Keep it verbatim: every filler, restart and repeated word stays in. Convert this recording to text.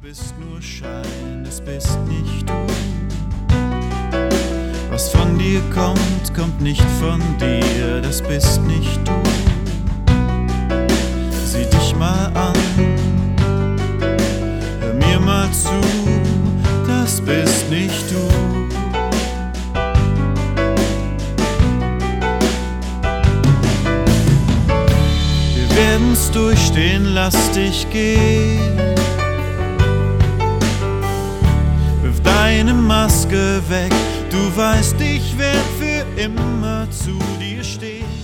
bist nur Schein, das bist nicht du. Was von dir kommt, kommt nicht von dir, das bist nicht du. Sieh dich mal an, hör mir mal zu, das bist nicht du. Wir werden's durchstehen, lass dich gehen. Wirf deine Maske weg, du weißt, ich werd für immer zu dir stehen.